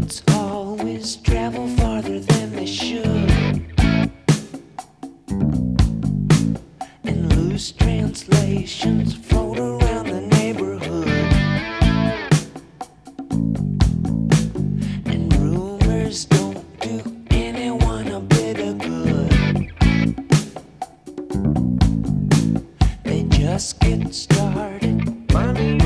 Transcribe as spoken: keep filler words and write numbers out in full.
Secrets always travel farther than they should, and loose translations float around the neighborhood, and rumors don't do anyone a bit of good. They just get started. Money